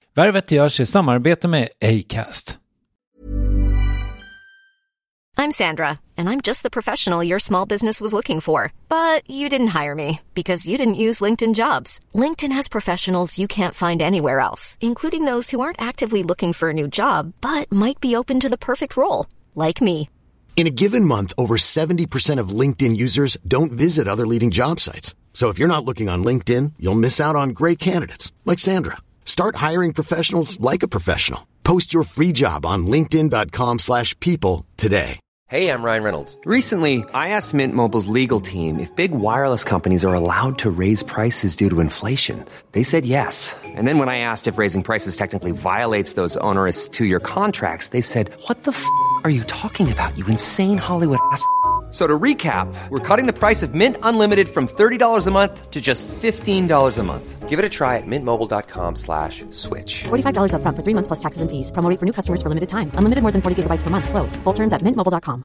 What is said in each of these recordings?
Värvet görs i samarbete med Acast. I'm Sandra, and I'm just the professional your small business was looking for. But you didn't hire me because you didn't use LinkedIn Jobs. LinkedIn has professionals you can't find anywhere else, including those who aren't actively looking for a new job, but might be open to the perfect role, like me. In a given month, over 70% of LinkedIn users don't visit other leading job sites. So if you're not looking on LinkedIn, you'll miss out on great candidates like Sandra. Start hiring professionals like a professional. Post your free job on linkedin.com/people today. Hey, I'm Ryan Reynolds. Recently, I asked Mint Mobile's legal team if big wireless companies are allowed to raise prices due to inflation. They said yes. And then when I asked if raising prices technically violates those onerous 2-year contracts, they said, "What the f*** are you talking about, you insane Hollywood ass?" So to recap, we're cutting the price of Mint Unlimited from $30 a month to just $15 a month. Give it a try at mintmobile.com/switch. $45 up front for 3 months plus taxes and fees. Promo rate for new customers for limited time. Unlimited more than 40 gigabytes per month. Slows full terms at mintmobile.com.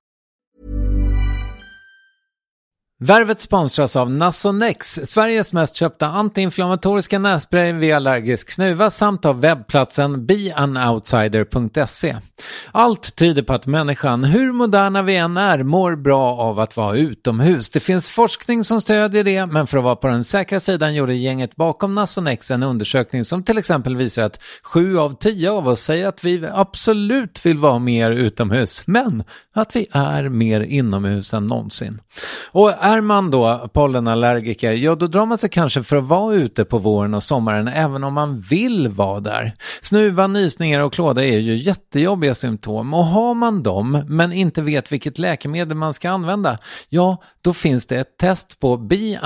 Värvet sponsras av Nasonex, Sveriges mest köpta antiinflammatoriska nässpray vid allergisk snuva, samt av webbplatsen beanoutsider.se. Allt tyder på att människan, hur moderna vi än är, mår bra av att vara utomhus. Det finns forskning som stödjer det, men för att vara på den säkra sidan gjorde gänget bakom Nasonex en undersökning som till exempel visar att 7 av 10 av oss säger att vi absolut vill vara mer utomhus, men att vi är mer inomhus än någonsin. Och är man då pollenallergiker, ja då drar man sig kanske för att vara ute på våren och sommaren även om man vill vara där. Snuva, nysningar och klåda är ju jättejobbiga symptom, och har man dem men inte vet vilket läkemedel man ska använda, ja då finns det ett test på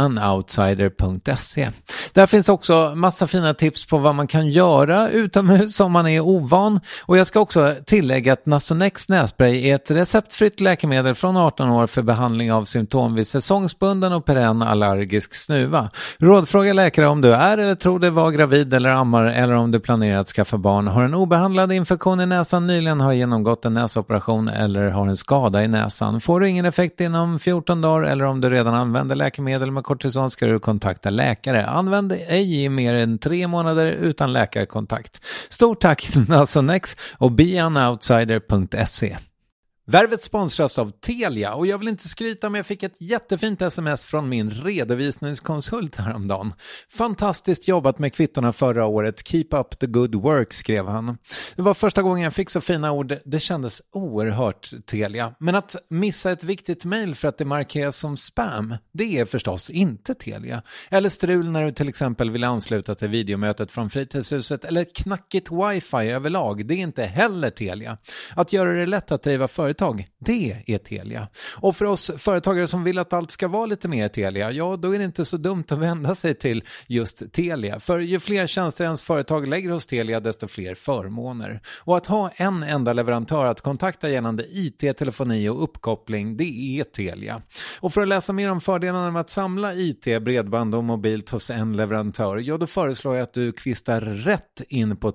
beanoutsider.se. Där finns också massa fina tips på vad man kan göra utomhus om man är ovan, och jag ska också tillägga att Nasonex nässpray är ett receptfritt läkemedel från 18 år för behandling av symptom vid säsongsbunden och perenn allergisk snuva. Rådfråga läkare om du är eller tror dig vara gravid eller ammar, eller om du planerar att skaffa barn, har en obehandlad infektion i näsan, nyligen har genomgått en näsoperation eller har en skada i näsan. Får du ingen effekt inom 14 dagar eller om du redan använder läkemedel med kortison ska du kontakta läkare. Använd ej i mer än 3 månader utan läkarkontakt. Stort tack Nasonex och beanoutsider.se. Värvet sponsras av Telia, och jag vill inte skryta, men jag fick ett jättefint sms från min redovisningskonsult häromdagen. Fantastiskt jobbat med kvittorna förra året. Keep up the good work, skrev han. Det var första gången jag fick så fina ord. Det kändes oerhört Telia. Men att missa ett viktigt mejl för att det markeras som spam, det är förstås inte Telia. Eller strul när du till exempel vill ansluta till videomötet från fritidshuset, eller knackigt wifi överlag, det är inte heller Telia. Att göra det lätt att driva företag, det är Telia. Och för oss företagare som vill att allt ska vara lite mer Telia, ja då är det inte så dumt att vända sig till just Telia. För ju fler tjänster ens företag lägger hos Telia, desto fler förmåner. Och att ha en enda leverantör att kontakta gällande IT, telefoni och uppkoppling, det är Telia. Och för att läsa mer om fördelarna med att samla IT, bredband och mobilt hos en leverantör, ja då föreslår jag att du kvistar rätt in på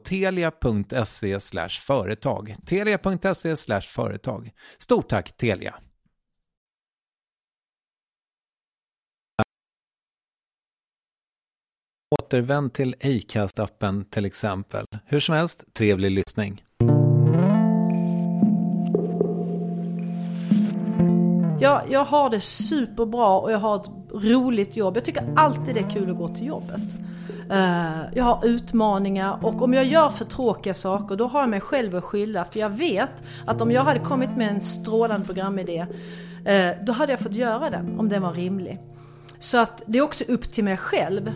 telia.se/företag. Telia.se/företag. Stort tack Telia. Återvänd till Acast-appen till exempel. Hur som helst, trevlig lyssning. Jag har det superbra och jag har ett roligt jobb. Jag tycker alltid det är kul att gå till jobbet. Jag har utmaningar, och om jag gör för tråkiga saker då har jag mig själv att skylla, för jag vet att om jag hade kommit med en strålande programidé då hade jag fått göra den om den var rimlig. Så att det är också upp till mig själv.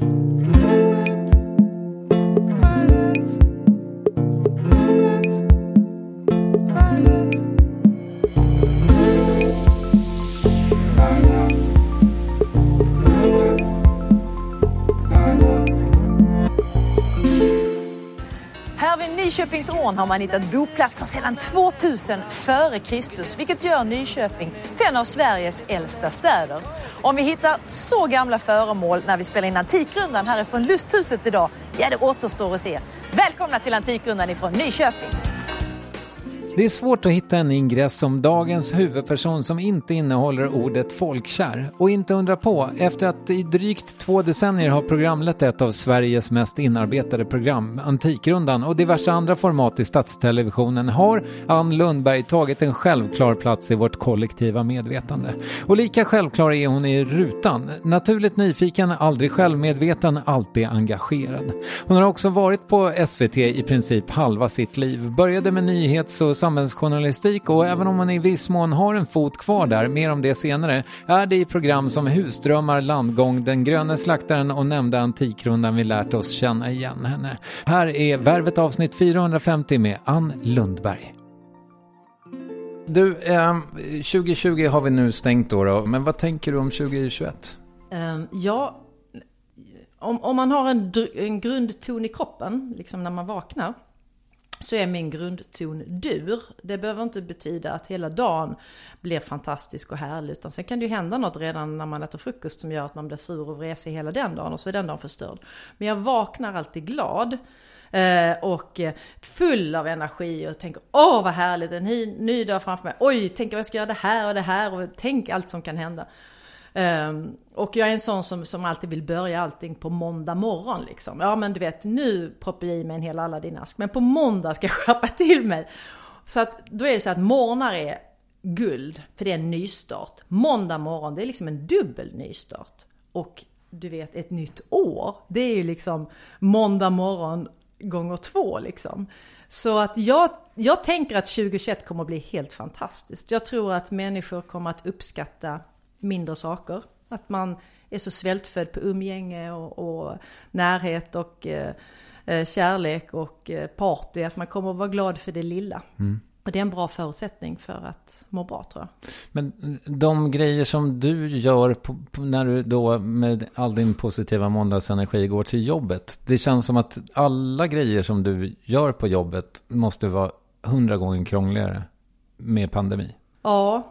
Nyköpingsån har man hittat boplatser sedan 2000 före Kristus, vilket gör Nyköping till en av Sveriges äldsta städer. Om vi hittar så gamla föremål när vi spelar in Antikrundan härifrån Lusthuset idag, ja det återstår att se. Välkomna till Antikrundan ifrån Nyköping. Det är svårt att hitta en ingress som dagens huvudperson som inte innehåller ordet folkkär. Och inte undra på, efter att i drygt 2 decennier har programlett ett av Sveriges mest inarbetade program, Antikrundan, och diverse andra format i statstelevisionen, har Ann Lundberg tagit en självklar plats i vårt kollektiva medvetande. Och lika självklar är hon i rutan. Naturligt nyfiken, aldrig självmedveten, alltid engagerad. Hon har också varit på SVT i princip halva sitt liv. Började med nyhets- och samhällsjournalistik, och även om man i viss mån har en fot kvar där, mer om det senare, är det i program som Husdrömmar, Landgång, Den gröna slaktaren och nämnda Antikrundan vi lärt oss känna igen henne. Här är Värvet avsnitt 450 med Ann Lundberg. Du, 2020 har vi nu stängt då, men vad tänker du om 2021? Ja, om man har en grundton i kroppen, liksom när man vaknar, så är min grundton dur. Det behöver inte betyda att hela dagen blir fantastisk och härlig, utan sen kan det ju hända något redan när man äter frukost som gör att man blir sur och vresig hela den dagen, och så är den dagen förstörd. Men jag vaknar alltid glad och full av energi och tänker, åh vad härligt, en ny dag framför mig. Oj, tänk jag ska göra det här och tänk allt som kan hända. Och jag är en sån som alltid vill börja allting på måndag morgon liksom. Ja, men du vet, nu proppar jag i mig en hel Aladdin-ask, men på måndag ska jag skärpa till mig. Så att då är det så att morgnar är guld, för det är en nystart. Måndag morgon, det är liksom en dubbel nystart. Och du vet, ett nytt år, det är ju liksom måndag morgon gånger 2 liksom. Så att jag tänker att 2021 kommer att bli helt fantastiskt. Jag tror att människor kommer att uppskatta mindre saker. Att man är så svältfödd på umgänge och närhet och kärlek och party. Att man kommer att vara glad för det lilla. Mm. Och det är en bra förutsättning för att må bra, tror jag. Men de grejer som du gör när du då med all din positiva måndagsenergi går till jobbet. Det känns som att alla grejer som du gör på jobbet måste vara 100 gånger krångligare med pandemi. Ja,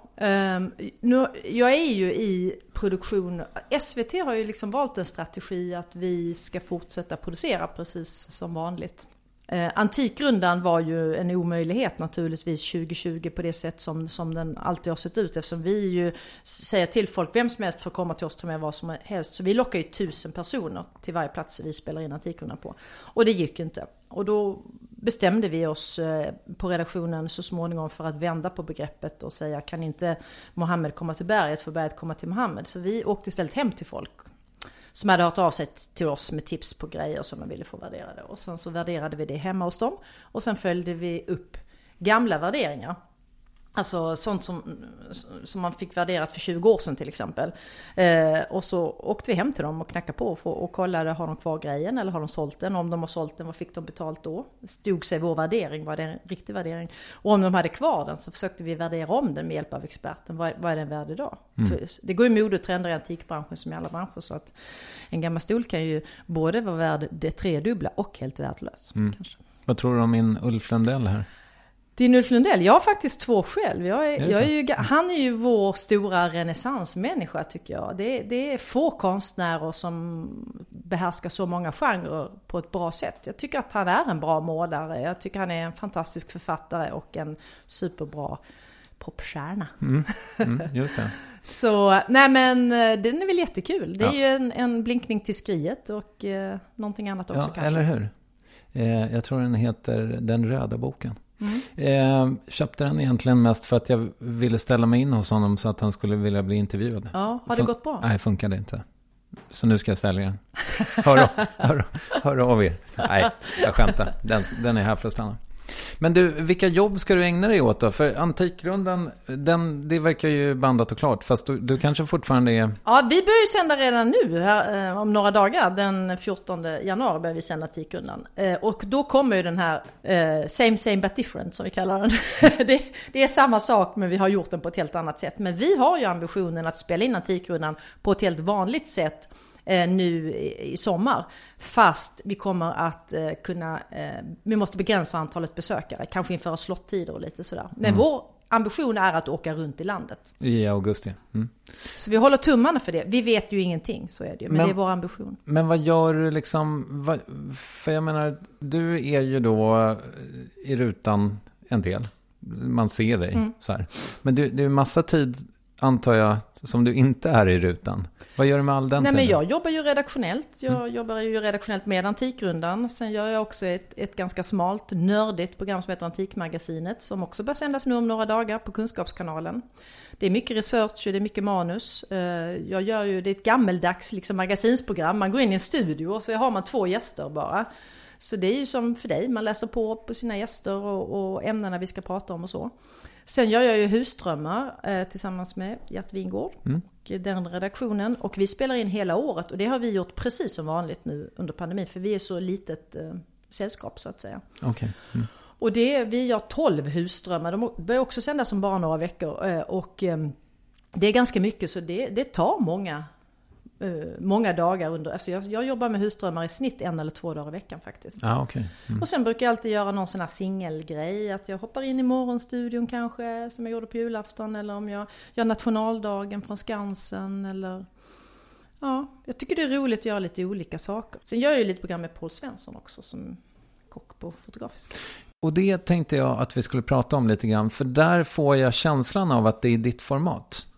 jag är ju i produktion. SVT har ju liksom valt en strategi att vi ska fortsätta producera precis som vanligt. Antikrundan var ju en omöjlighet naturligtvis 2020 på det sätt som den alltid har sett ut, eftersom vi ju säger till folk, vem som helst får komma till oss, ta med vad som helst. Så vi lockar ju 1000 personer till varje plats vi spelar in Antikrundan på. Och det gick ju inte. Och då bestämde vi oss på redaktionen så småningom för att vända på begreppet och säga, kan inte Mohammed komma till berget, för berget komma till Mohammed? Så vi åkte istället hem till folk som hade hört av sig till oss med tips på grejer som de ville få värderade. Och sen så värderade vi det hemma hos dem. Och sen följde vi upp gamla värderingar. Alltså sånt som man fick värderat för 20 år sedan till exempel. Och så åkte vi hem till dem och knackade på och kollade, har de kvar grejen eller har de sålt den? Om de har sålt den, vad fick de betalt då? Stod sig vår värdering, var det en riktig värdering? Och om de hade kvar den så försökte vi värdera om den med hjälp av experten. Vad är den värd idag? För det går ju modetrender i antikbranschen som i alla branscher, så att en gammal stol kan ju både vara värd det 3-dubbla och helt värdelös. Kanske. Vad tror du om min Ulf Lundell här? Din Ulf Lundell, jag har faktiskt 2 själv. Han är ju vår stora renässansmänniska, tycker jag. Det är få konstnärer som behärskar så många genrer på ett bra sätt. Jag tycker att han är en bra målare. Jag tycker han är en fantastisk författare och en superbra popstjärna. Just det. Så, nej men den är väl jättekul. Det är ju en blinkning till skriet och någonting annat också kanske. Eller hur? Jag tror den heter Den röda boken. Köpte den egentligen mest för att jag ville ställa mig in hos honom så att han skulle vilja bli intervjuad. Ja, har det gått bra? Nej, funkade inte. Så nu ska jag sälja den. Hör av er. Nej, jag skämtar. Den är här för att stanna. Men du, vilka jobb ska du ägna dig åt då? För Antikrundan, det verkar ju bandat och klart. Fast du kanske fortfarande är... Ja, vi börjar ju sända redan nu. Här, om några dagar, den 14 januari börjar vi sända Antikrundan. Och då kommer ju den här same but different som vi kallar den. det är samma sak, men vi har gjort den på ett helt annat sätt. Men vi har ju ambitionen att spela in Antikrundan på ett helt vanligt sätt nu i sommar, fast vi kommer att vi måste begränsa antalet besökare, kanske införa slottider och lite sådär. Men vår ambition är att åka runt i landet i augusti. Så vi håller tummarna för det. Vi vet ju ingenting, så är det ju, men det är vår ambition. Men vad gör du liksom, för jag menar, du är ju då i rutan en del. man ser dig så här. Men det är massa tid, antar jag, som du inte är i rutan. Vad gör du med all den tiden? Men jag jobbar ju redaktionellt. Jag jobbar ju redaktionellt med Antikrundan. Sen gör jag också ett ganska smalt, nördigt program som heter Antikmagasinet, som också börjar sändas nu om några dagar på Kunskapskanalen. Det är mycket research och det är mycket manus. Jag gör ju, det är ett gammeldags liksom magasinsprogram. Man går in i en studio och så har man 2 gäster bara. Så det är ju som för dig, man läser på sina gäster och ämnena vi ska prata om och så. Sen gör jag ju Husdrömmar tillsammans med Gert Wingård och den redaktionen. Och vi spelar in hela året och det har vi gjort precis som vanligt nu under pandemin. För vi är så litet sällskap så att säga. Okay. Och vi gör 12 Husdrömmar. De börjar också sändas som bara några veckor. Och det är ganska mycket så det tar många dagar under. Alltså jag jobbar med Husdrömmar i snitt 1 eller 2 dagar i veckan faktiskt. Okay. Och sen brukar jag alltid göra någon sån här singelgrej. Att jag hoppar in i morgonstudion kanske, som jag gjorde på julafton. Eller om jag gör nationaldagen från Skansen. Eller jag tycker det är roligt att göra lite olika saker. Sen gör jag ju lite program med Paul Svensson också som kock på Fotografiska. Och det tänkte jag att vi skulle prata om lite grann. För där får jag känslan av att det är ditt format.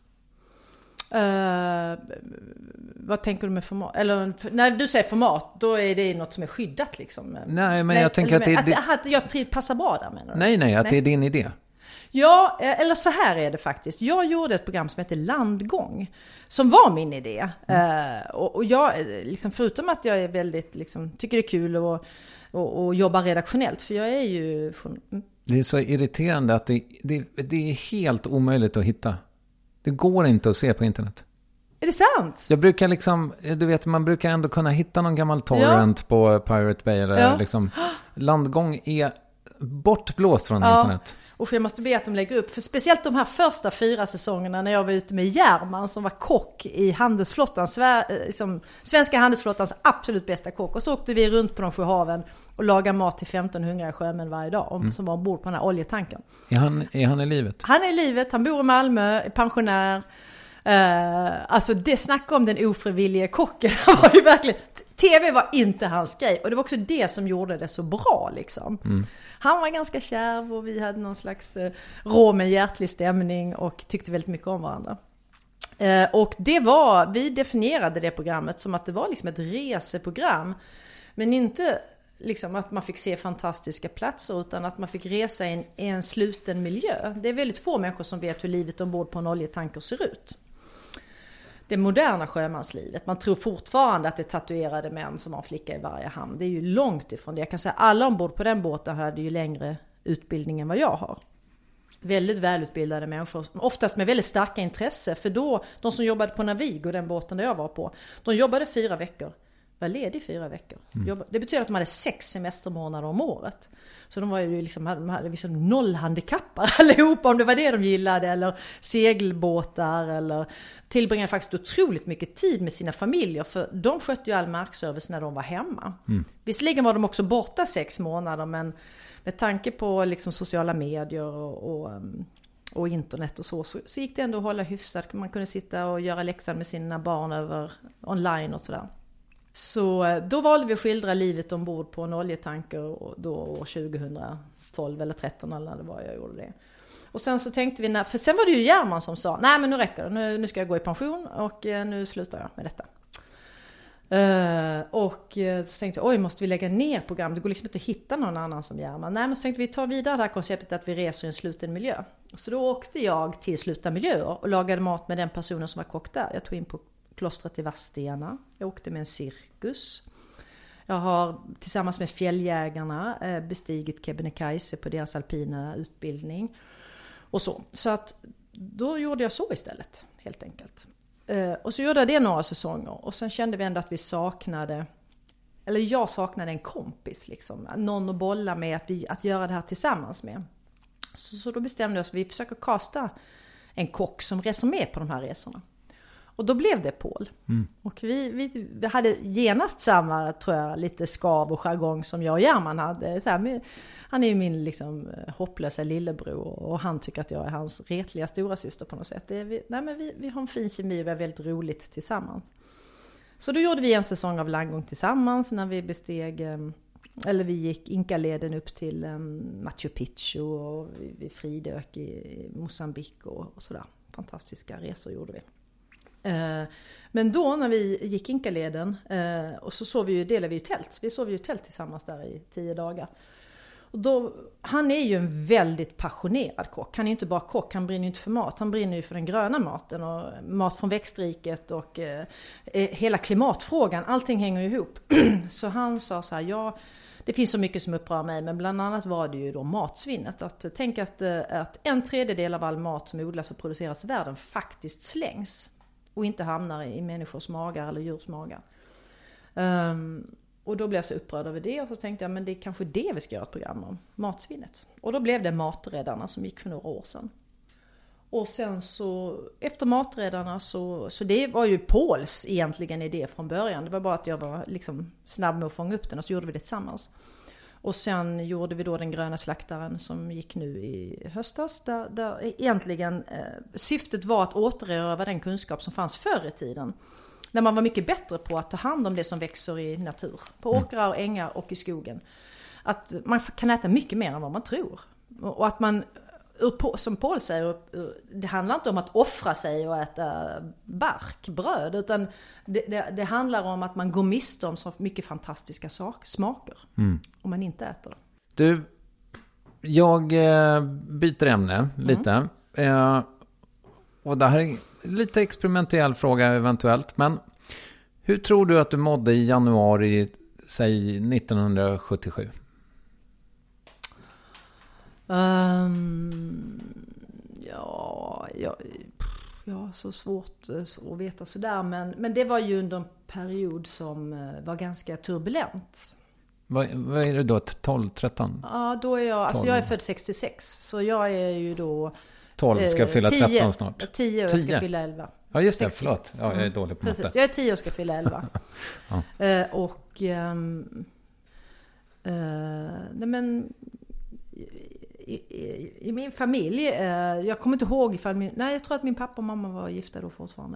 Vad tänker du med format? Eller när du säger format, då är det något som är skyddat liksom. Nej, men jag tänker att jag passar bra där, menar du? Nej, att det är din idé. Ja, eller så här är det faktiskt. Jag gjorde ett program som heter Landgång, som var min idé. Och jag, liksom, förutom att jag är väldigt, liksom, tycker det är kul och jobba redaktionellt, för jag är ju... Det är så irriterande att det är helt omöjligt att hitta. Det går inte att se på internet. Är det sant? Jag brukar liksom, du vet, man brukar ändå kunna hitta någon gammal torrent på Pirate Bay eller liksom. Landgång är bortblåst från internet. Och jag måste be att de lägger upp, för speciellt de här första 4 säsongerna när jag var ute med Järman som var kock i handelsflottan, svenska handelsflottans absolut bästa kock. Och så åkte vi runt på de 7 haven och lagade mat till 1500 sjömän varje dag som var ombord på den här oljetanken. Är han i livet? Han är i livet, han bor i Malmö, är pensionär. Alltså det snackar om den ofrivillige kocken. Var ju verkligen, TV var inte hans grej. Och det var också det som gjorde det så bra liksom. Han var ganska kärv och vi hade någon slags rå med hjärtlig stämning och tyckte väldigt mycket om varandra. Och vi definierade det programmet som att det var liksom ett reseprogram. Men inte liksom att man fick se fantastiska platser, utan att man fick resa i en sluten miljö. Det är väldigt få människor som vet hur livet ombord på en oljetanker ser ut. Det moderna sjömanslivet. Man tror fortfarande att det är tatuerade män som har en flicka i varje hamn. Det är ju långt ifrån det. Jag kan säga att alla ombord på den båten hade ju längre utbildning än vad jag har. Väldigt välutbildade människor. Oftast med väldigt starka intresse. För då, de som jobbade på Navigo, den båten där jag var på, de jobbade 4 veckor. Var ledig 4 veckor. Det betyder att de hade 6 semestermånader om året. Så de var ju liksom, hade liksom 0 handikappar allihopa, om det var det de gillade, eller segelbåtar, eller tillbringade faktiskt otroligt mycket tid med sina familjer, för de skötte ju all markservice när de var hemma. Visserligen var de också borta 6 månader, men med tanke på liksom sociala medier och internet och så gick det ändå att hålla hyfsat. Man kunde sitta och göra läxan med sina barn över online och sådär. Så då valde vi att skildra livet ombord på en oljetanker, och då år 2012 eller 2013 eller det var jag gjorde det. Och sen så tänkte vi, för sen var det ju Järman som sa, nej men nu räcker det, nu ska jag gå i pension och nu slutar jag med detta. Och så tänkte jag, oj, måste vi lägga ner program? Det går liksom inte att hitta någon annan som Järman. Nej, men så tänkte vi ta vidare det här konceptet att vi reser i en sluten miljö. Så då åkte jag till slutna miljöer och lagade mat med den personen som var kock där. Jag tog in på klostret i Vadstena. Jag åkte med en cirkus. Jag har tillsammans med fjälljägarna bestigit Kebnekaise på deras alpina utbildning. Och så. Så att då gjorde jag så istället, helt enkelt. Och så gjorde jag det några säsonger. Och sen kände vi ändå att vi saknade, eller jag saknade en kompis liksom. Någon att bolla med, att göra det här tillsammans med. Så då bestämde vi oss att vi försöker kasta en kock som reser med på de här resorna. Och då blev det Paul. Och vi hade genast samma, tror jag, lite skav och jargong som jag och Järman hade. Så här, han är ju min liksom hopplösa lillebror, och han tycker att jag är hans retliga stora syster på något sätt. Vi har en fin kemi och vi har väldigt roligt tillsammans. Så då gjorde vi en säsong av Landgång tillsammans när vi besteg eller vi gick Inkaleden upp till Machu Picchu och vi fridök i Mosambik och sådär. Fantastiska resor gjorde vi. Men då när vi gick Inkaleden och så delade vi ju tält. Vi sov ju tält tillsammans där i 10 dagar. Och då, han är ju en väldigt passionerad kock. Han är ju inte bara kock, han brinner ju inte för mat. Han brinner ju för den gröna maten och mat från växtriket och hela klimatfrågan. Allting hänger ihop. Så han sa så här, det finns så mycket som upprör mig, men bland annat var det ju då matsvinnet. Tänk att 1/3 av all mat som odlas och produceras i världen faktiskt slängs och inte hamnar i människors magar eller djurs magar. Och då blev jag så upprörd över det och så tänkte jag, men det är kanske det vi ska göra ett program om, matsvinnet. Och då blev det Maträddarna som gick för några år sedan. Och sen så, efter Maträddarna så det var ju Pauls egentligen idé från början. Det var bara att jag var liksom snabb med att fånga upp den och så gjorde vi det tillsammans. Och sen gjorde vi då Den gröna slaktaren som gick nu i höstas. Där egentligen syftet var att återerövra den kunskap som fanns förr i tiden. När man var mycket bättre på att ta hand om det som växer i natur. På åkrar och ängar och i skogen. Att man kan äta mycket mer än vad man tror. Och att man, som Paul säger, det handlar inte om att offra sig och äta barkbröd. Utan det handlar om att man går miste om så mycket fantastiska smaker. Om man inte äter det. Du, jag byter ämne lite. Och det här är lite experimentell fråga eventuellt. Men hur tror du att du mådde i januari, säg 1977? Ja, så svårt att veta sådär. Men det var ju under en period som var ganska turbulent. Vad är det då? 12-13? Ja, då är jag är född 66. Så jag är ju då 12 ska fylla 13 snart. 10 och jag ska fylla 11. Ja, just det. Förlåt. Ja, jag är dålig på matte. Precis, jag är 10 och ska fylla 11. Nej men i min familj, jag kommer inte ihåg ifall jag tror att min pappa och mamma var gifta då fortfarande.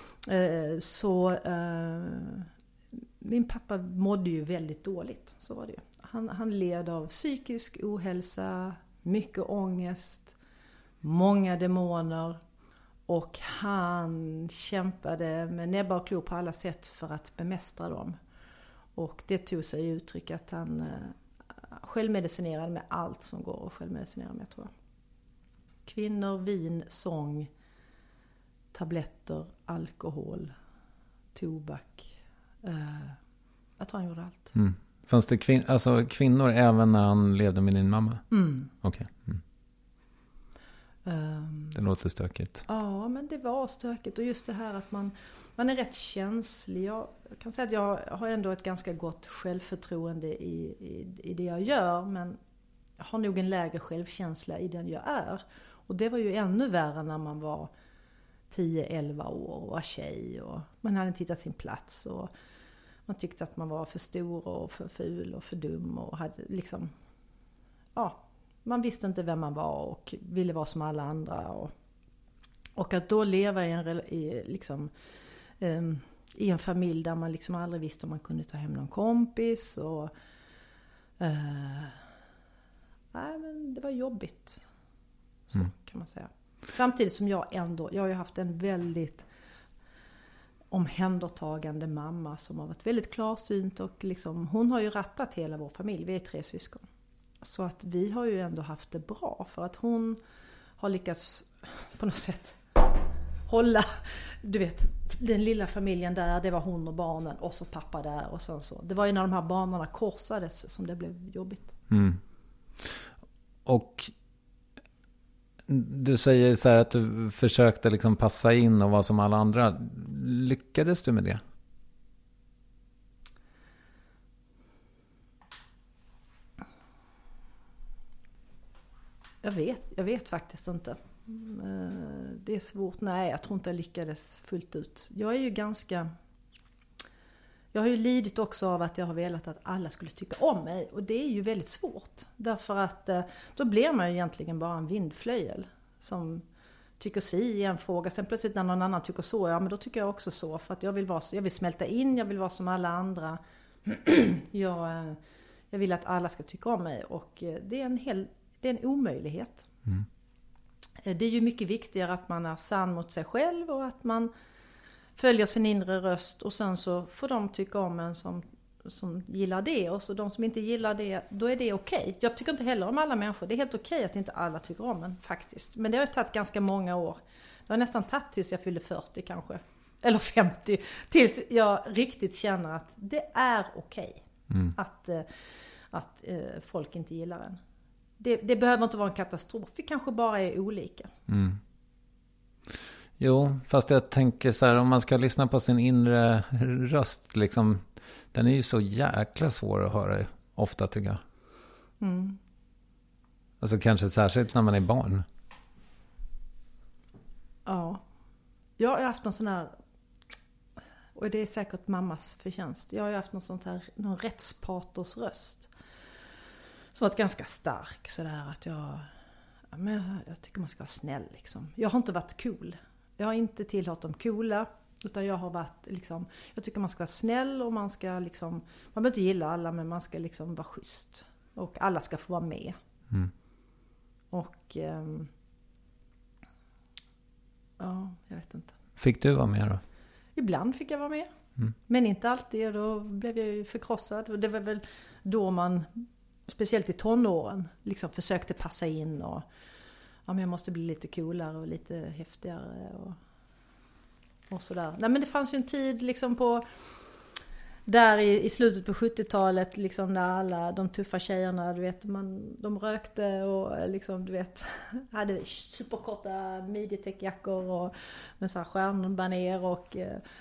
Min pappa mådde ju väldigt dåligt, så var det ju. Han led av psykisk ohälsa, mycket ångest, många demoner och han kämpade med näbbar och klor på alla sätt för att bemästra dem. Och det tog sig i uttryck att han självmedicinerade med allt som går att självmedicinera med, tror jag. Kvinnor, vin, sång, tabletter, alkohol, tobak. Jag tror han gjorde allt. Fanns det kvinnor även när han levde med din mamma? Okej. Det låter stökigt. Ja, men det var stökigt. Och just det här att man är rätt känslig. Jag kan säga att jag har ändå ett ganska gott självförtroende i det jag gör. Men jag har nog en lägre självkänsla i den jag är. Och det var ju ännu värre när man var 10-11 år och var tjej. Och man hade inte hittat sin plats. Och man tyckte att man var för stor och för ful och för dum. Och hade liksom... Ja... Man visste inte vem man var och ville vara som alla andra. Och att då leva i en familj där man liksom aldrig visste om man kunde ta hem någon kompis. Men det var jobbigt. Så kan man säga. Samtidigt som jag har ju haft en väldigt omhändertagande mamma som har varit väldigt klarsynt. Och liksom, hon har ju rattat hela vår familj. Vi är 3 syskon. Så att vi har ju ändå haft det bra. För att hon har lyckats på något sätt hålla, du vet, den lilla familjen där. Det var hon och barnen och så pappa där. Och så. Det var ju när de här banorna korsades som det blev jobbigt. Och du säger så här att du försökte liksom passa in och vara som alla andra. Lyckades du med det? Jag vet faktiskt inte. Det är svårt. Nej, jag tror inte jag lyckades fullt ut. Jag har ju lidit också av att jag har velat att alla skulle tycka om mig. Och det är ju väldigt svårt. Därför att då blir man ju egentligen bara en vindflöjel som tycker si i en fråga. Sen plötsligt när någon annan tycker så, ja men då tycker jag också så. För att jag vill smälta in, jag vill vara som alla andra. Jag Jag vill att alla ska tycka om mig, och det är en omöjlighet. Det är ju mycket viktigare att man är sann mot sig själv och att man följer sin inre röst, och sen så får de tycka om en som gillar det, och så de som inte gillar det, då är det okej. Jag tycker inte heller om alla människor. Det är helt okej att inte alla tycker om en faktiskt. Men det har tagit ganska många år. Det har nästan tagit tills jag fyllde 40 kanske. Eller 50. Tills jag riktigt känner att det är okej att folk inte gillar en. Det behöver inte vara en katastrof. Vi kanske bara är olika. Jo, fast jag tänker så här, om man ska lyssna på sin inre röst liksom, den är ju så jäkla svår att höra ofta, tycker jag. Alltså kanske särskilt när man är barn. Ja. Jag har haft någon sån här, och det är säkert mammas förtjänst. Jag har haft någon rättspaters röst. Som varit ganska stark sådär, att jag tycker man ska vara snäll liksom. Jag har inte varit cool. Jag har inte tillhört de coola, utan jag har varit liksom, jag tycker man ska vara snäll, och man ska liksom, man behöver inte gilla alla, men man ska liksom vara schysst. Och alla ska få vara med. Och ja, jag vet inte. Fick du vara med då? Ibland fick jag vara med. Men inte alltid, och då blev jag ju förkrossad. Och det var väl då man, speciellt i tonåren, liksom försökte passa in, och ja, men jag måste bli lite coolare och lite häftigare och sådär. Nej, men det fanns ju en tid liksom på där i slutet på 70-talet liksom, när alla de tuffa tjejerna, du vet, de rökte och liksom, du vet, hade superkorta midjetäckjackor och med så här stjärnbaner, och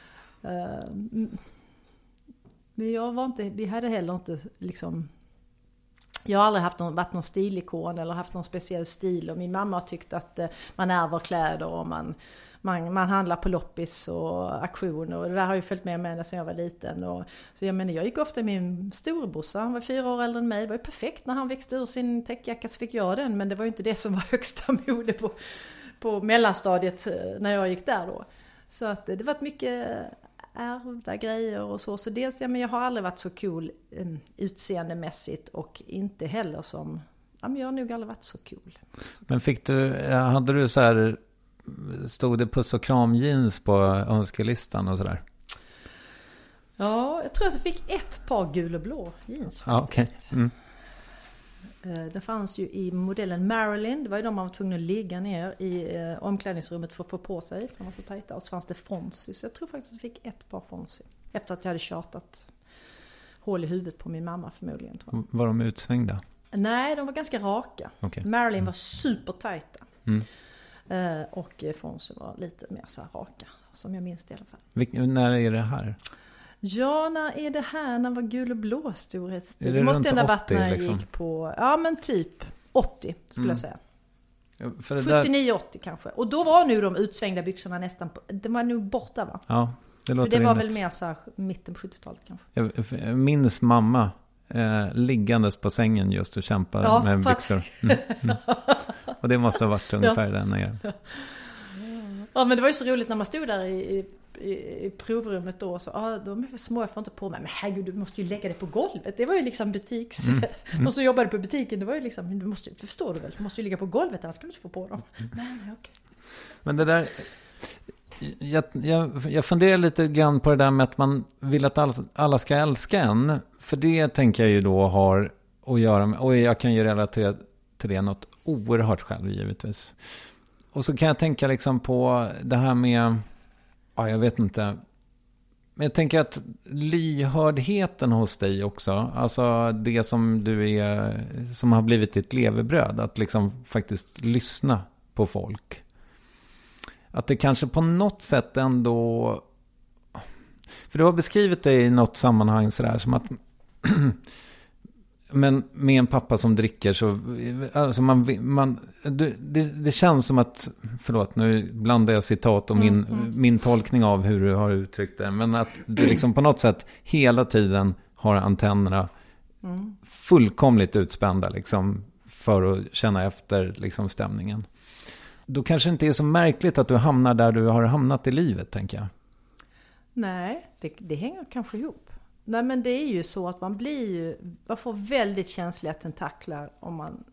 men jag var inte, vi hade heller inte liksom, jag har aldrig varit någon stilikon eller haft någon speciell stil, och min mamma har tyckt att man ärver kläder och man handlar på loppis och auktion, och det där har ju följt med mig sedan jag var liten. Och så jag menar, jag gick ofta med min storebrorsa, han var 4 år äldre än mig. Det var ju perfekt, när han växte ur sin täckjacka så fick jag den, men det var ju inte det som var högsta mode på mellanstadiet när jag gick där då. Så att det var mycket ärvda grejer och så dels, ja, men jag har aldrig varit så cool utseendemässigt, och inte heller som, ja, men jag har nog aldrig varit så cool. Men hade du så här, stod det puss och kram jeans på önskelistan och sådär? Ja, jag tror att jag fick ett par gul och blå jeans faktiskt. Okay. Det fanns ju i modellen Marilyn, det var ju de man var tvungen att ligga ner i omklädningsrummet för att få på sig, för de var så tajta. Och så fanns det Fonzie, så jag tror faktiskt att jag fick ett par Fonzie. Efter att jag hade tjatat hål i huvudet på min mamma förmodligen, tror jag. Var de utsvängda? Nej, de var ganska raka. Okay. Marilyn var supertajta. Och Fonzie var lite mer så här raka, som jag minns det i alla fall. När är det här? Ja, när är det här? När var gul och blå storhetstid? Det måste ändå varit när jag liksom gick på, ja men typ 80 skulle jag säga. För 79-80 kanske. Och då var nu de utsvängda byxorna nästan, de var nu borta, va? Ja, det låter för det var rimligt. väl mer så här mitten på 70-talet kanske. Jag minns mamma liggandes på sängen just och kämpade med byxor. Och det måste ha varit ungefär den nere. Ja, men det var ju så roligt när man stod där i provrummet då, så de är för små, jag får inte på mig, men herregud, du måste ju lägga det på golvet. Det var ju liksom och så jobbade på butiken, det var ju liksom, du förstår du väl, du måste ju ligga på golvet, annars kan du inte få på dem. Nej, okej. Men det där, jag funderar lite grann på det där med att man vill att alla ska älska en, för det tänker jag ju då har att göra med, och jag kan ju relatera till det något oerhört själv givetvis. Och så kan jag tänka liksom på det här med, jag vet inte. Men jag tänker att lyhördheten hos dig också, alltså det som du är, som har blivit ditt levebröd, att liksom faktiskt lyssna på folk. Att det kanske på något sätt ändå, för du har beskrivit det i något sammanhang sådär som att men med en pappa som dricker så alltså det känns som att, förlåt nu blandar jag citat och min tolkning av hur du har uttryckt det, men att du liksom på något sätt hela tiden har antennerna fullkomligt utspända liksom, för att känna efter liksom stämningen. Då kanske det inte är så märkligt att du hamnar där du har hamnat i livet, tänker jag. Nej, det hänger kanske ihop. Nej, men det är ju så att man får väldigt känsliga tentaklar om man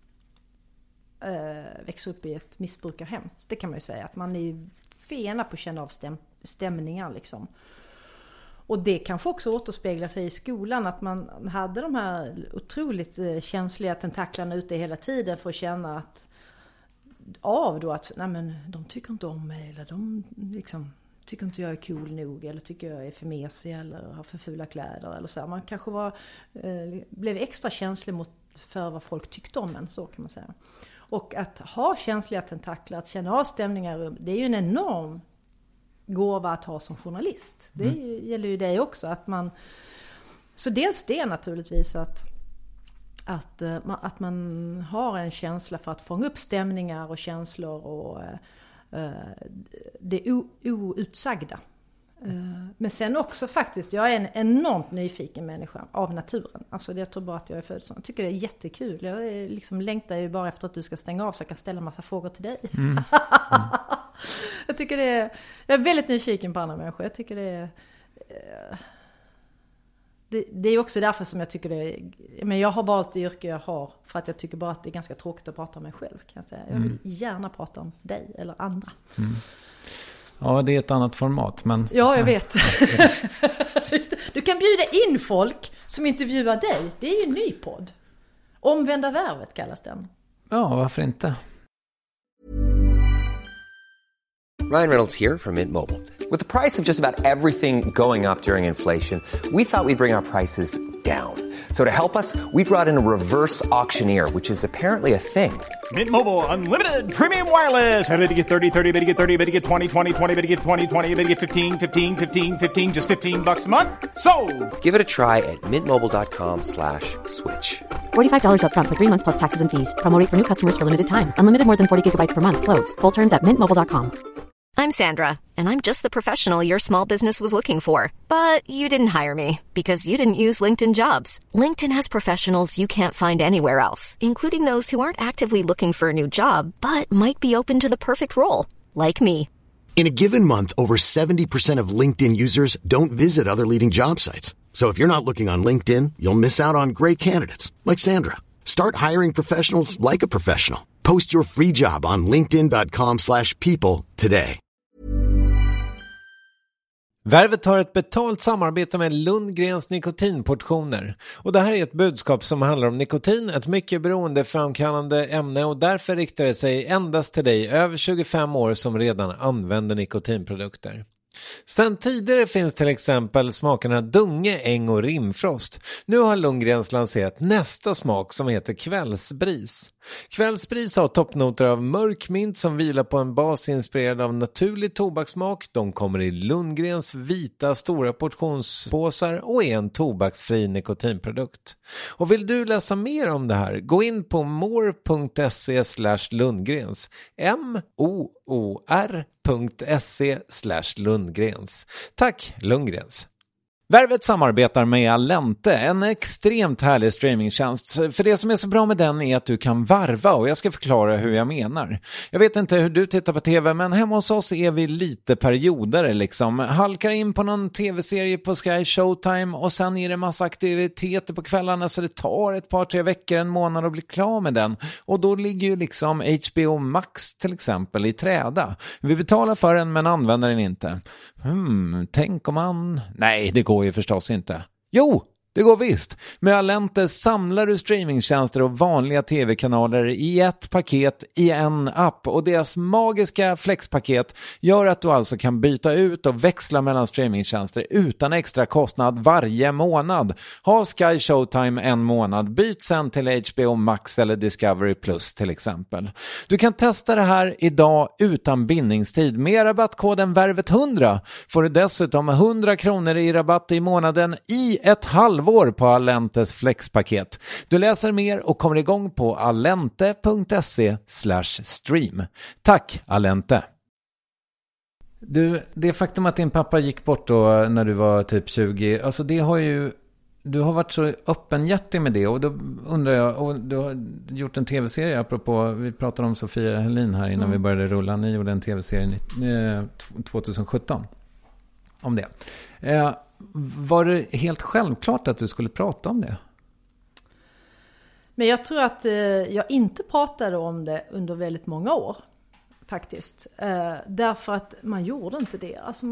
växer upp i ett missbrukarhem. Det kan man ju säga, att man är fena på att känna av stämningar liksom. Och det kanske också återspeglar sig i skolan, att man hade de här otroligt känsliga tentaklarna ute hela tiden för att känna att nej, men de tycker inte om mig, eller de liksom tycker inte jag är cool nog, eller tycker jag är för mesig eller har för fula kläder eller så. Man kanske blev extra känslig för vad folk tyckte om en, så kan man säga. Och att ha känsliga tentaklar, att känna av stämningar, det är ju en enorm gåva att ha som journalist. Det gäller ju dig också. Så dels det naturligtvis att man har en känsla för att fånga upp stämningar och känslor och det outsagda. Men sen också faktiskt, jag är en enormt nyfiken människa av naturen. Alltså jag tror bara att jag är född så. Jag tycker det är jättekul. Jag liksom längtar ju bara efter att du ska stänga av så jag kan ställa massa frågor till dig. Jag tycker jag är väldigt nyfiken på andra människor. Jag tycker det är också därför som jag tycker men jag har valt det yrke jag har för att jag tycker bara att det är ganska tråkigt att prata om mig själv, kan jag säga. Jag vill gärna prata om dig eller andra. Ja, det är ett annat format, men... Ja, jag vet. Just det. Du kan bjuda in folk som intervjuar dig. Det är ju en ny podd. Omvända värvet kallas den. Ja, varför inte? Ryan Reynolds here from Mint Mobile. With the price of just about everything going up during inflation, we thought we'd bring our prices down. So to help us, we brought in a reverse auctioneer, which is apparently a thing. Mint Mobile Unlimited Premium Wireless. How to get 30, 30, bit to get 30, bit to get 20, 20, 20, bit to get 20, 20, bit to get 15, 15, 15, 15, just $15 a month? Sold! Give it a try at mintmobile.com/switch. $45 up front for 3 months plus taxes and fees. Promo rate for new customers for limited time. Unlimited more than 40 gigabytes per month. Slows full terms at mintmobile.com. I'm Sandra, and I'm just the professional your small business was looking for. But you didn't hire me because you didn't use LinkedIn Jobs. LinkedIn has professionals you can't find anywhere else, including those who aren't actively looking for a new job, but might be open to the perfect role, like me. In a given month, over 70% of LinkedIn users don't visit other leading job sites. So if you're not looking on LinkedIn, you'll miss out on great candidates like Sandra. Start hiring professionals like a professional. Post your free job on linkedin.com/people today. Värvet har ett betalt samarbete med Lundgrens nikotinportioner. Och det här är ett budskap som handlar om nikotin, ett mycket beroendeframkallande ämne, och därför riktar det sig endast till dig över 25 år som redan använder nikotinprodukter. Sedan tidigare finns till exempel smakerna Dunge, Äng och Rimfrost. Nu har Lundgrens lanserat nästa smak som heter Kvällsbris. Kvällsbris har toppnoter av mörk mint som vilar på en bas inspirerad av naturlig tobakssmak. De kommer i Lundgrens vita stora portionspåsar och är en tobaksfri nikotinprodukt. Och vill du läsa mer om det här, gå in på more.se/Lundgrens. MOOR.se/Lundgrens. Tack Lundgrens. Värvet samarbetar med Allente, en extremt härlig streamingtjänst. För det som är så bra med den är att du kan varva, och jag ska förklara hur jag menar. Jag vet inte hur du tittar på tv, men hemma hos oss är vi lite perioder liksom. Halkar in på någon tv-serie på Sky Showtime och sen är det massa aktiviteter på kvällarna, så det tar ett par, 3 veckor, en månad att bli klar med den. Och då ligger ju liksom HBO Max till exempel i träda. Vi betalar för den men använder den inte. Tänk om man... Nej, det går ju förstås inte. Jo, det går visst. Med Allente samlar du streamingtjänster och vanliga tv-kanaler i ett paket i en app. Och deras magiska flexpaket gör att du alltså kan byta ut och växla mellan streamingtjänster utan extra kostnad varje månad. Ha Sky Showtime en månad, byt sen till HBO Max eller Discovery Plus till exempel. Du kan testa det här idag utan bindningstid. Med rabattkoden VÄRVET100 får du dessutom 100 kronor i rabatt i månaden i ett halvår på Allentes flexpaket. Du läser mer och kommer igång på allente.se/stream. Tack Allente! Du, det faktum att din pappa gick bort då när du var typ 20, alltså det har ju, du har varit så öppenhjärtig med det, och då undrar jag, och du har gjort en tv-serie apropå, vi pratade om Sofia Helin här innan vi började rulla, ni gjorde en tv-serie 2017 om det. Var det helt självklart att du skulle prata om det? Men jag tror att jag inte pratade om det under väldigt många år faktiskt. Därför att man gjorde inte det. Alltså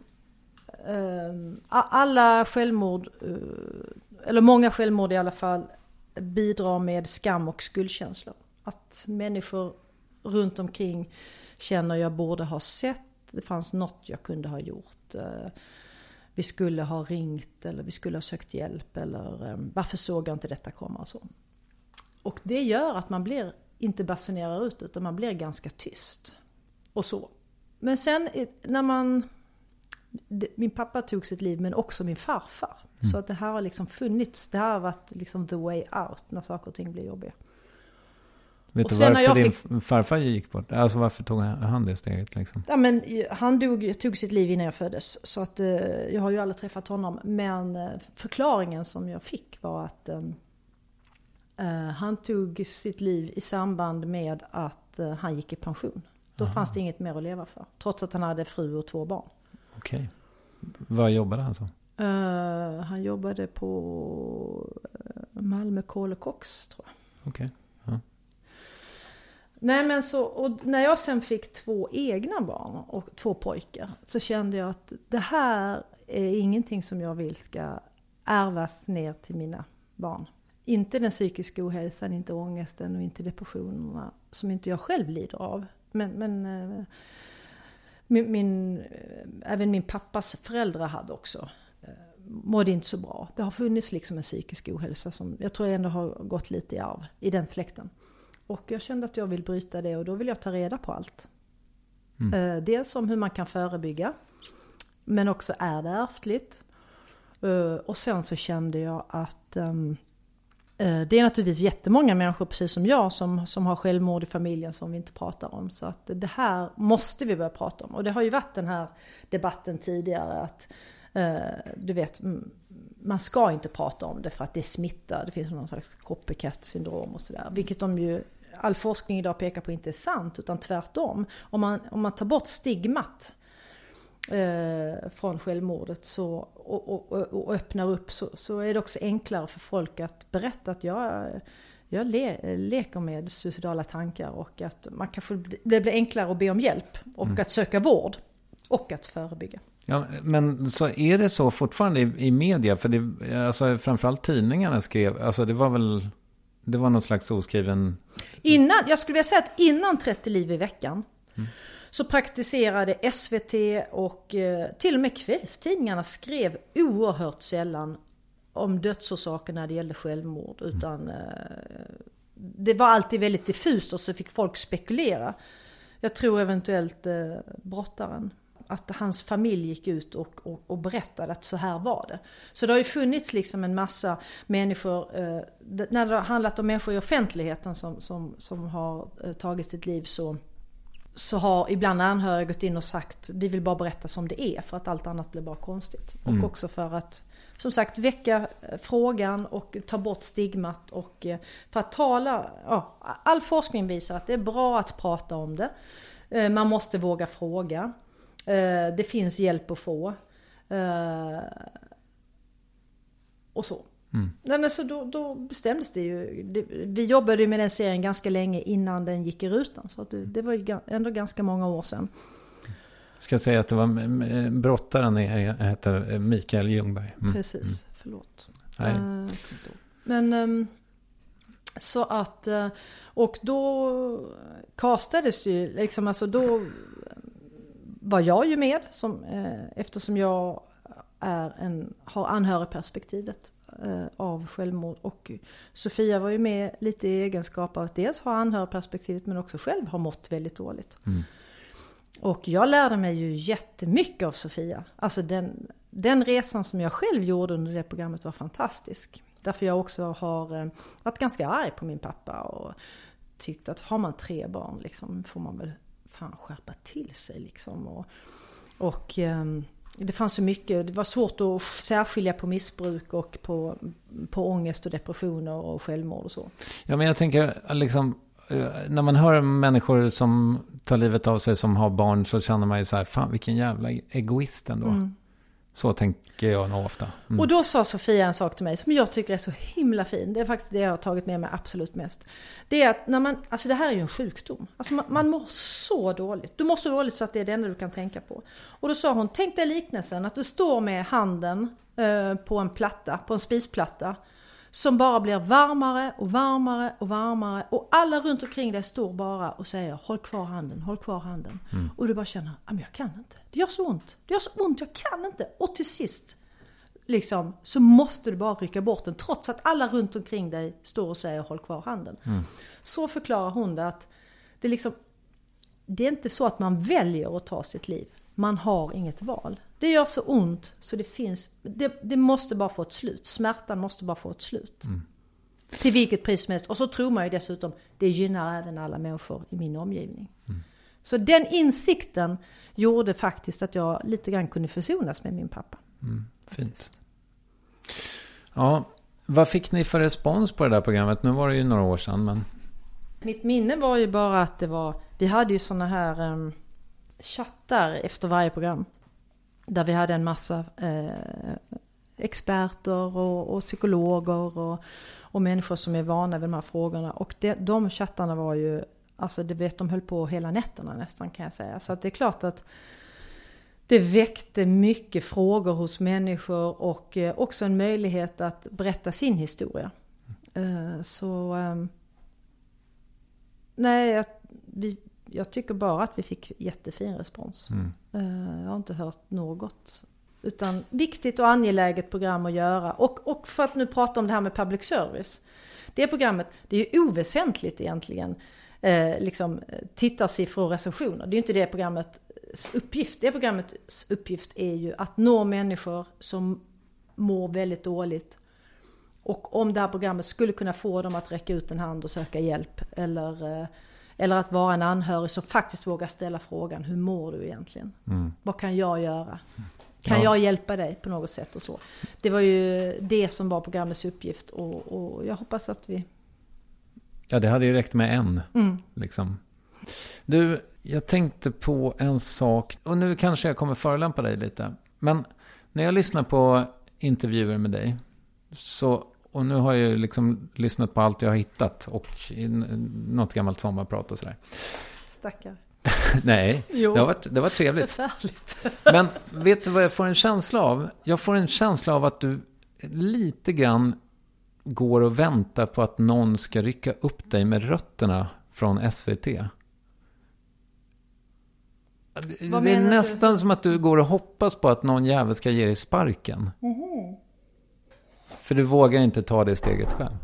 alla självmord, eller många självmord i alla fall, bidrar med skam och skuldkänslor. Att människor runt omkring känner jag borde ha sett, det fanns något jag kunde ha gjort. Vi skulle ha ringt eller vi skulle ha sökt hjälp eller varför såg jag inte detta komma och så. Och det gör att man blir inte basunerar ut utan man blir ganska tyst och så. Men sen när min pappa tog sitt liv men också min farfar. Så att det här har liksom funnits, det här har varit liksom the way out när saker och ting blir jobbiga. Vet du varför din farfar gick bort? Alltså varför tog han det steget liksom? Ja, men han tog sitt liv innan jag föddes. Så att jag har ju aldrig träffat honom. Men förklaringen som jag fick var att han tog sitt liv i samband med att han gick i pension. Då fanns det inget mer att leva för. Trots att han hade fru och 2 barn. Okej. Vad jobbade han så? Han jobbade på Malmö Kol och Koks, tror jag. Okej. Ja. Nej, men så, och när jag sen fick 2 egna barn och 2 pojkar så kände jag att det här är ingenting som jag vill ska ärvas ner till mina barn. Inte den psykiska ohälsan, inte ångesten och inte depressionerna som inte jag själv lider av. Men även min pappas föräldrar hade också mådde inte så bra. Det har funnits liksom en psykisk ohälsa som jag tror ändå har gått lite i arv i den släkten. Och jag kände att jag vill bryta det och då vill jag ta reda på allt. Dels om hur man kan förebygga. Men också är det ärftligt. Och sen så kände jag att det är naturligtvis jättemånga människor precis som jag som har självmord i familjen som vi inte pratar om. Så att det här måste vi börja prata om. Och det har ju varit den här debatten tidigare att du vet, man ska inte prata om det för att det smittar. Det finns någon slags copycat-syndrom och sådär. Vilket all forskning idag pekar på inte är sant utan tvärtom. Om man tar bort stigmat från självmordet och öppnar upp så är det också enklare för folk att berätta att jag leker med suicidala tankar och att man kanske det blir enklare att be om hjälp och att söka vård och att förebygga. Ja, men så är det så fortfarande i media? För det, alltså, framförallt tidningarna skrev, alltså det var någon slags oskriven... Jag skulle vilja säga att innan 30 liv i veckan så praktiserade SVT och till och med kvällstidningarna skrev oerhört sällan om dödsorsaker när det gällde självmord. Utan det var alltid väldigt diffust och så fick folk spekulera. Jag tror eventuellt brottaren. Att hans familj gick ut och berättade att så här var det. Så det har ju funnits liksom en massa människor, när det har handlat om människor i offentligheten som har tagit sitt liv så har ibland anhöriga gått in och sagt vi vill bara berätta som det är för att allt annat blir bara konstigt. Och också för att som sagt väcka frågan och ta bort stigmat och för att tala, all forskning visar att det är bra att prata om det. Man måste våga fråga. Det finns hjälp att få. Och så. Nej, men så då bestämdes det ju. Vi jobbade ju med den serien ganska länge innan den gick i rutan. Så att det var ju ändå ganska många år sedan. Ska jag säga att det var brottaren heter Mikael Ljungberg. Precis, förlåt. Men så att och då kastades ju liksom, alltså då var jag ju med eftersom jag har anhörigperspektivet av självmord och Sofia var ju med lite i egenskap av att dels ha anhörigperspektivet men också själv har mått väldigt dåligt. Och jag lärde mig ju jättemycket av Sofia. Alltså den resan som jag själv gjorde under det programmet var fantastisk. Därför jag också har varit ganska arg på min pappa och tyckt att har man 3 barn liksom får man väl fan skärpa till sig liksom. Och det fanns så mycket, det var svårt att särskilja på missbruk och på ångest och depressioner och självmord och så. Ja, men jag tänker liksom när man hör människor som tar livet av sig som har barn så känner man ju så här, fan vilken jävla egoist ändå. Så tänker jag nog ofta. Mm. Och då sa Sofia en sak till mig som jag tycker är så himla fin. Det är faktiskt det jag har tagit med mig absolut mest. Det är att när man, alltså det här är ju en sjukdom. Alltså man mår så dåligt. Du mår så dåligt så att det är det enda du kan tänka på. Och då sa hon, tänk dig liknelsen att du står med handen på en platta, på en spisplatta. Som bara blir varmare och varmare och varmare. Och alla runt omkring dig står bara och säger, håll kvar handen, håll kvar handen. Mm. Och du bara känner, men jag kan inte. Det gör så ont, jag kan inte. Och till sist liksom, så måste du bara rycka bort den. Trots att alla runt omkring dig står och säger, håll kvar handen. Mm. Så förklarar hon det att det, liksom, det är inte så att man väljer att ta sitt liv. Man har inget val. Det gör så ont så det måste bara få ett slut. Smärtan måste bara få ett slut. Mm. Till vilket pris som helst. Och så tror man ju dessutom, det gynnar även alla människor i min omgivning. Mm. Så den insikten gjorde faktiskt att jag lite grann kunde försonas med min pappa. Mm. Fint. Ja, vad fick ni för respons på det där programmet? Nu var det ju några år sedan. Men... Mitt minne var ju bara att vi hade ju såna här chattar efter varje program. Där vi hade en massa experter och psykologer och människor som är vana vid de här frågorna. Och de chattarna var ju, alltså de höll på hela nätterna nästan kan jag säga. Så att det är klart att det väckte mycket frågor hos människor och också en möjlighet att berätta sin historia. Jag tycker bara att vi fick jättefin respons. Jag har inte hört något. Utan viktigt och angeläget program att göra. Och för att nu prata om det här med public service. Det programmet, det är ju oväsentligt egentligen. Liksom tittarsiffror och recensioner. Det är ju inte det programmets uppgift. Det programmets uppgift är ju att nå människor som mår väldigt dåligt. Och om det här programmet skulle kunna få dem att räcka ut en hand och söka hjälp. Eller att vara en anhörig som faktiskt vågar ställa frågan, hur mår du egentligen? Mm. Vad kan jag göra? Kan jag hjälpa dig på något sätt och så? Det var ju det som var programmets uppgift och jag hoppas att vi... Ja, det hade ju räckt med en. Liksom. Du, jag tänkte på en sak och nu kanske jag kommer förolämpa dig lite. Men när jag lyssnar på intervjuer med dig så... Och nu har jag ju liksom lyssnat på allt jag har hittat och något gammalt sommarprat och sådär. Stackar. Nej, det var trevligt. Förfärligt. Men vet du vad jag får en känsla av? Jag får en känsla av att du lite grann går och väntar på att någon ska rycka upp dig med rötterna från SVT. Det är nästan som att du går och hoppas på att någon jävel ska ge dig sparken. Mm-hmm. För du vågar inte ta det steget själv.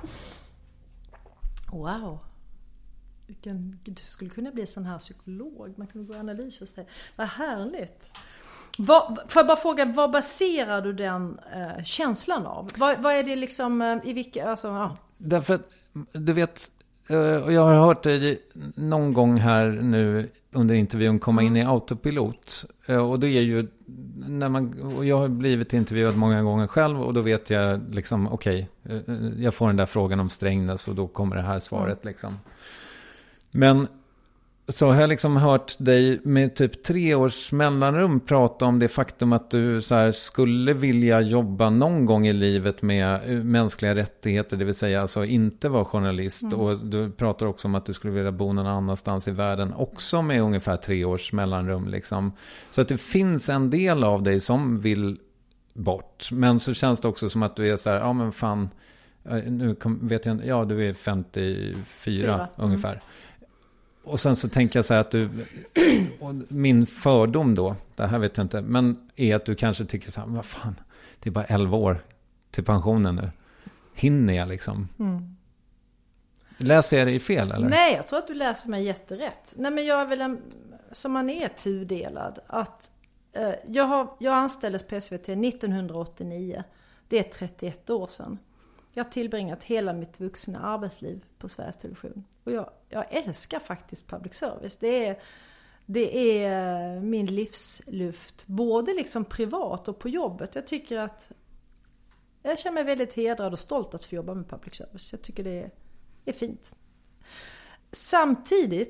Wow. Du skulle kunna bli sån här psykolog. Man kan gå i analys hos dig. Vad härligt. Får jag bara fråga, vad baserar du den känslan av? Vad är det liksom i vilka... Alltså, ja. Därför att, du vet... Och jag har hört dig någon gång här nu under intervjun komma in i autopilot. Och det är ju och jag har blivit intervjuad många gånger själv och då vet jag liksom okej, jag får den där frågan om Strängnäs och då kommer det här svaret liksom. Men så har jag liksom hört dig med typ 3 års mellanrum prata om det faktum att du så här skulle vilja jobba någon gång i livet med mänskliga rättigheter, det vill säga alltså inte vara journalist. Och du pratar också om att du skulle vilja bo någon annanstans i världen också med ungefär 3 års mellanrum liksom. Så att det finns en del av dig som vill bort, men så känns det också som att du är så här, ja men fan nu vet jag inte, ja du är 54 ungefär. Och sen så tänker jag så här att min fördom då, det här vet jag inte, men är att du kanske tycker så här, vad fan, det är bara 11 år till pensionen nu. Hinner jag liksom? Läser jag dig fel eller? Nej, jag tror att du läser mig jätterätt. Nej, men jag är väl som man är tudelad. Att jag anställdes på SVT 1989. Det är 31 år sedan. Jag har tillbringat hela mitt vuxna arbetsliv på Sveriges Television. Och jag älskar faktiskt public service. Det är min livsluft. Både liksom privat och på jobbet. Jag tycker att jag känner mig väldigt hedrad och stolt att få jobba med public service. Jag tycker det är fint. Samtidigt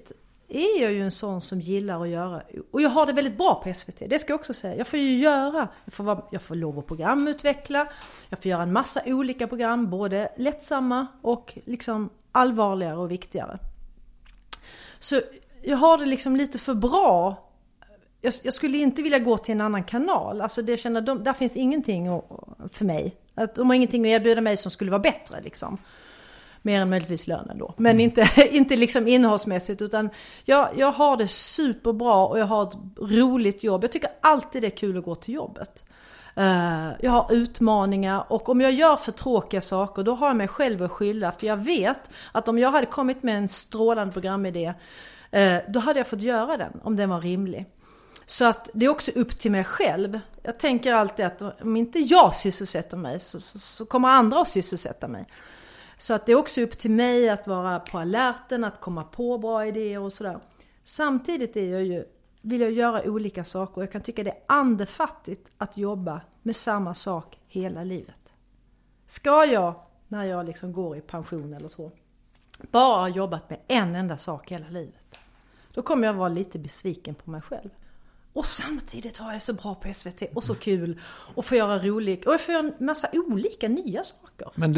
är jag ju en sån som gillar att göra. Och jag har det väldigt bra på SVT, det ska jag också säga. Jag får ju göra, jag får lov att programutveckla. Jag får göra en massa olika program, både lättsamma och liksom allvarligare och viktigare. Så jag har det liksom lite för bra. Jag skulle inte vilja gå till en annan kanal. Alltså det känner, där finns ingenting för mig. De har ingenting att erbjuda mig som skulle vara bättre liksom. Mer än möjligtvis lönen då. Men inte liksom innehållsmässigt. Utan jag har det superbra och jag har ett roligt jobb. Jag tycker alltid det är kul att gå till jobbet. Jag har utmaningar. Och om jag gör för tråkiga saker, då har jag mig själv att skylla. För jag vet att om jag hade kommit med en strålande programidé, då hade jag fått göra den om den var rimlig. Så att det är också upp till mig själv. Jag tänker alltid att om inte jag sysselsätter mig så kommer andra att sysselsätta mig. Så att det är också upp till mig att vara på alerten, att komma på bra idéer och sådär. Samtidigt vill jag göra olika saker. Jag kan tycka det är andefattigt att jobba med samma sak hela livet. Ska jag, när jag liksom går i pension eller så, bara ha jobbat med en enda sak hela livet, då kommer jag vara lite besviken på mig själv. Och samtidigt har jag så bra på SVT och så kul och får göra roligt och jag får göra en massa olika nya saker. Men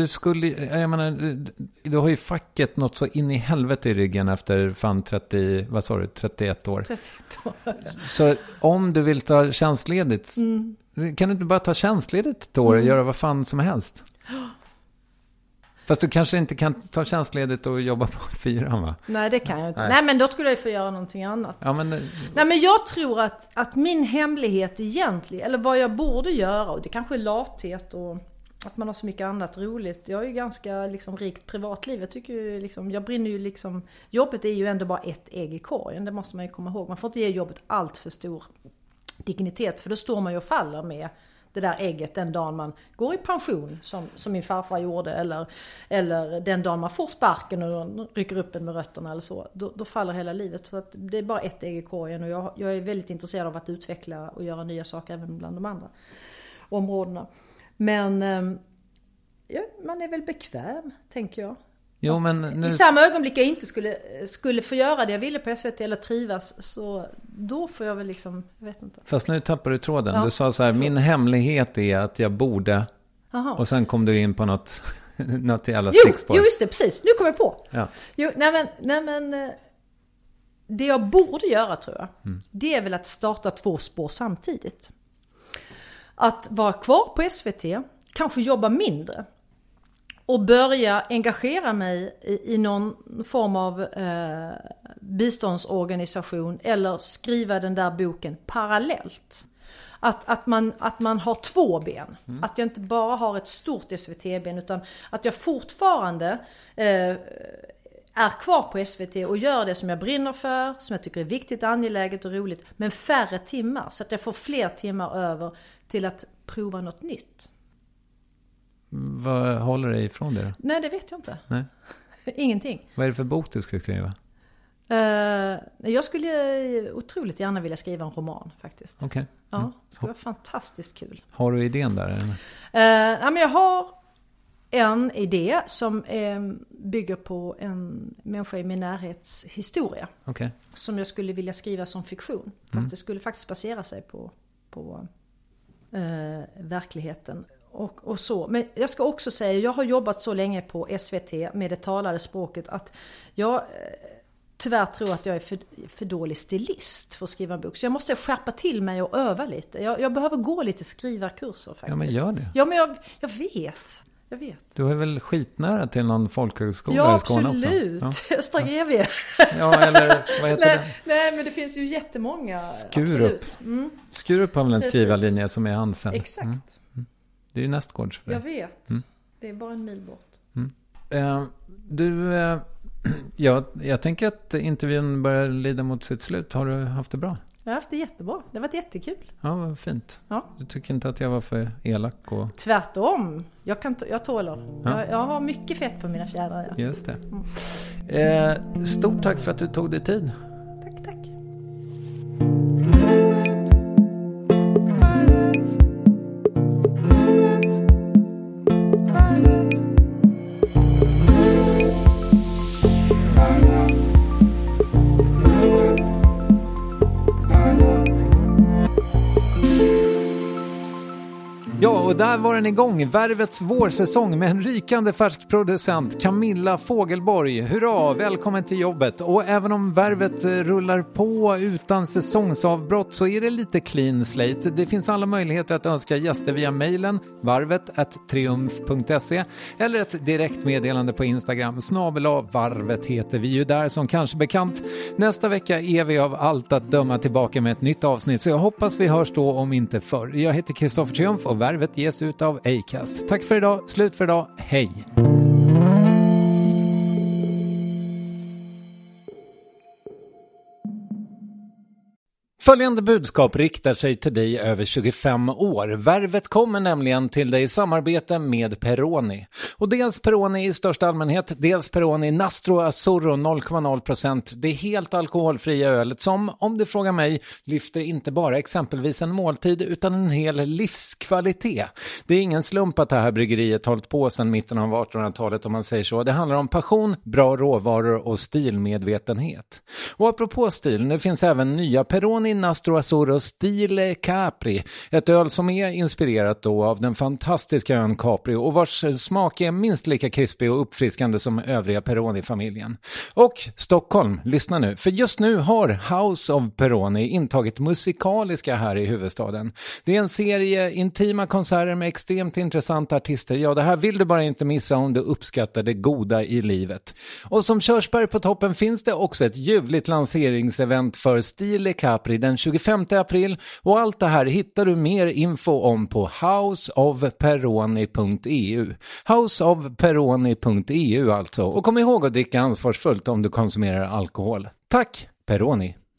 du har ju facket något så in i helvete i ryggen efter 31 år. 31 år. Så om du vill ta tjänstledigt, kan du inte bara ta tjänstledigt ett år och göra vad fan som helst? Fast du kanske inte kan ta tjänstledigt och jobba på 4, va? Nej, det kan jag inte. Nej, men då skulle jag ju få göra någonting annat. Ja, men... Nej, men jag tror att min hemlighet egentligen, eller vad jag borde göra, och det kanske är lathet och att man har så mycket annat roligt. Jag är ju ganska liksom rikt privatliv. Jag tycker ju liksom, jag brinner ju liksom, jobbet är ju ändå bara ett ägg i korgen. Det måste man ju komma ihåg. Man får inte ge jobbet allt för stor dignitet, för då står man ju och faller med det där ägget den dagen man går i pension, som min farfar gjorde, eller den dagen man får sparken och rycker upp en med rötterna eller så, då faller hela livet. Så att det är bara ett ägg i korgen, och jag är väldigt intresserad av att utveckla och göra nya saker även bland de andra områdena. Men man är väl bekväm, tänker jag. Jo, men i samma ögonblick jag inte skulle få göra det jag ville på SVT eller trivas, så då får jag väl liksom, jag vet inte. Fast nu tappar du tråden. Ja, du sa så här, min hemlighet är att jag borde. Aha. Och sen kom du in på något jävla stickspår. Jo, just det, precis. Nu kom jag på. Ja. Jo, nej men det jag borde göra, tror jag, det är väl att starta 2 spår samtidigt. Att vara kvar på SVT, kanske jobba mindre. Och börja engagera mig i någon form av biståndsorganisation eller skriva den där boken parallellt. Att man har 2 ben. Att jag inte bara har ett stort SVT-ben, utan att jag fortfarande är kvar på SVT och gör det som jag brinner för, som jag tycker är viktigt, angeläget och roligt, men färre timmar, så att jag får fler timmar över till att prova något nytt. Vad håller dig ifrån det då? Nej, det vet jag inte. Nej. Ingenting. Vad är det för bok du ska skriva? Jag skulle otroligt gärna vilja skriva en roman, faktiskt. Okej. Ja, det skulle vara fantastiskt kul. Har du idén där? Men jag har en idé som bygger på en människa i min närhetshistoria. Okay. Som jag skulle vilja skriva som fiktion. Fast det skulle faktiskt basera sig på verkligheten. Och så. Men jag ska också säga, jag har jobbat så länge på SVT med det talade språket att jag tyvärr tror att jag är för dålig stilist för att skriva en bok. Så jag måste skärpa till mig och öva lite. Jag behöver gå lite skrivarkurser faktiskt. Ja, men gör det. Ja, men jag vet. Du är väl skitnära till någon folkhögskola i Skåne också? Ja, absolut. Östra GV. Ja, eller vad heter det? Nej, men det finns ju jättemånga. Skurup. Skurup har väl en skrivarlinje som är Hansen. Exakt. Det är ju nästgårds för jag vet. Det är bara en mil bort. Jag tänker att intervjun börjar lida mot sitt slut. Har du haft det bra? Jag har haft det jättebra. Det har varit jättekul. Ja, vad fint. Ja. Du tycker inte att jag var för elak? Tvärtom. Jag tåler. Ja. Jag har mycket fett på mina fjädrar. Ja. Just det. Stort tack för att du tog dig tid. Tack. och där var den igång. Värvets vårsäsong med en rykande färsk producent, Camilla Fogelborg. Hurra, välkommen till jobbet. Och även om Värvet rullar på utan säsongsavbrott så är det lite clean slate. Det finns alla möjligheter att önska gäster via mejlen varvet@triumf.se eller ett direktmeddelande på Instagram. @varvet heter vi ju där som kanske bekant. Nästa vecka är vi av allt att döma tillbaka med ett nytt avsnitt, så jag hoppas vi hörs då om inte förr. Jag heter Kristoffer Triumf och Värvet ges ut av Acast. Tack för idag, slut för idag, hej! Följande budskap riktar sig till dig över 25 år. Värvet kommer nämligen till dig i samarbete med Peroni. Och dels Peroni i största allmänhet, dels Peroni Nastro Azzurro 0,0%. Det är helt alkoholfria ölet som, om du frågar mig, lyfter inte bara exempelvis en måltid utan en hel livskvalitet. Det är ingen slump att det här bryggeriet hållit på sedan mitten av 1800-talet om man säger så. Det handlar om passion, bra råvaror och stilmedvetenhet. Och apropå stil, nu finns även nya Peroni Nastro Azzurro Stile Capri, ett öl som är inspirerat då av den fantastiska ön Capri och vars smak är minst lika krispig och uppfriskande som övriga Peroni-familjen. Och Stockholm, lyssna nu, för just nu har House of Peroni intagit musikaliska här i huvudstaden. Det är en serie intima konserter med extremt intressanta artister. Ja, det här vill du bara inte missa om du uppskattar det goda i livet. Och som körsbär på toppen finns det också ett ljuvligt lanseringsevent för Stile Capri den 25 april, och allt det här hittar du mer info om på houseofperoni.eu. houseofperoni.eu alltså. Och kom ihåg att dricka ansvarsfullt om du konsumerar alkohol. Tack, Peroni!